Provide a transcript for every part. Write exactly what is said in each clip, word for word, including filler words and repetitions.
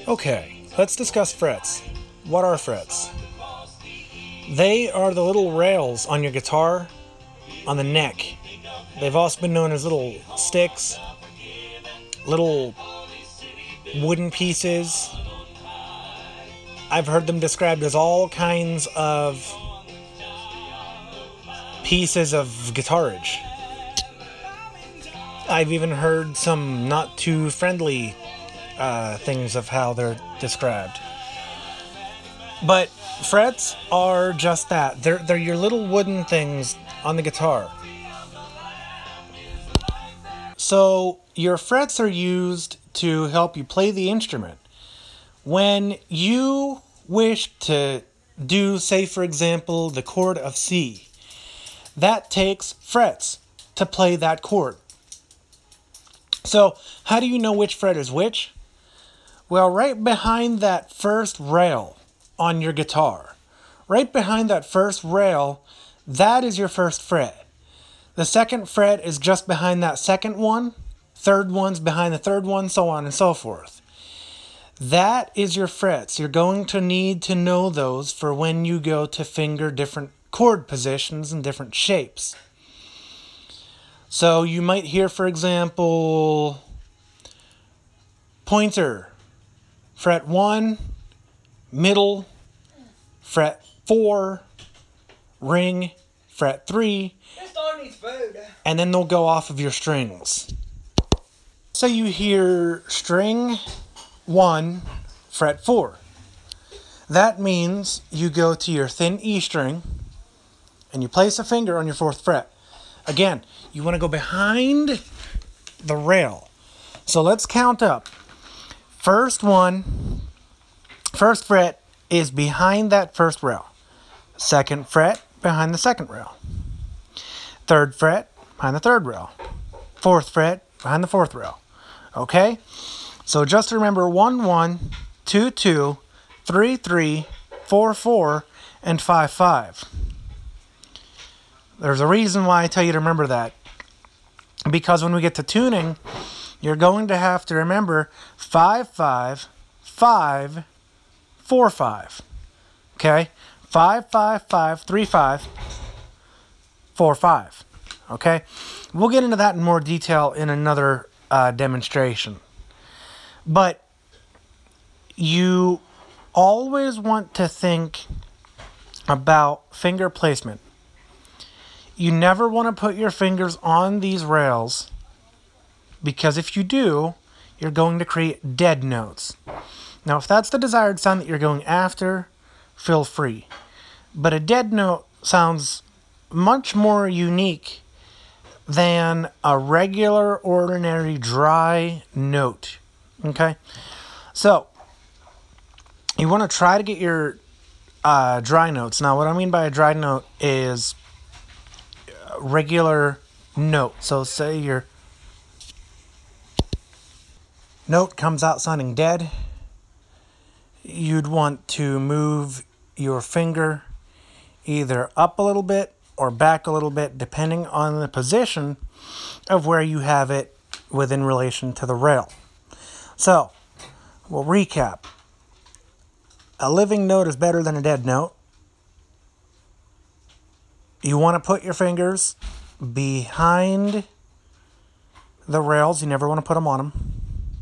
Okay, let's discuss frets. What are frets? They are the little rails on your guitar on the neck. They've also been known as little sticks, little wooden pieces. I've heard them described as all kinds of pieces of guitarage. I've even heard some not too friendly uh, things of how they're described. But frets are just that. They're, they're your little wooden things on the guitar. So your frets are used to help you play the instrument. When you wish to do, say for example, the chord of C, that takes frets to play that chord. So how do you know which fret is which? Well, right behind that first rail on your guitar, right behind that first rail, that is your first fret. The second fret is just behind that second one, third one's behind the third one, so on and so forth. That is your frets. You're going to need to know those for when you go to finger different chord positions and different shapes. So you might hear, for example, pointer, fret one, middle, fret four, ring, fret three, This dog needs food. and then they'll go off of your strings. So you hear string one, fret four. That means you go to your thin E string and you place a finger on your fourth fret. Again, you want to go behind the rail. So let's count up. First one, first fret is behind that first rail. Second fret behind the second rail. Third fret behind the third rail. Fourth fret behind the fourth rail. Okay? So just remember one, one, two, two, three, three, four, four, and five, five. There's a reason why I tell you to remember that. Because when we get to tuning, you're going to have to remember five, five, five, four, five. Okay? Five, five, five, three, five, four, five. Okay? We'll get into that in more detail in another uh, demonstration. But you always want to think about finger placement. You never want to put your fingers on these rails, because if you do, you're going to create dead notes. Now, if that's the desired sound that you're going after, feel free. But a dead note sounds much more unique than a regular, ordinary, dry note. Okay? So, you want to try to get your uh, dry notes. Now, what I mean by a dry note is a regular note. So, say your note comes out sounding dead. You'd want to move your finger either up a little bit or back a little bit, depending on the position of where you have it within relation to the rail. So, we'll recap. A living note is better than a dead note. You want to put your fingers behind the rails. You never want to put them on them.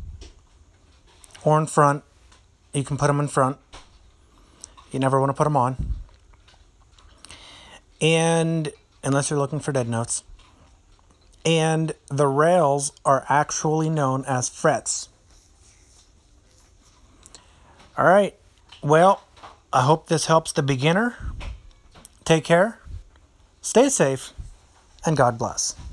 Or in front. You can put them in front. You never want to put them on. And, unless you're looking for dead notes. And the rails are actually known as frets. All right. Well, I hope this helps the beginner. Take care. Stay safe. And God bless.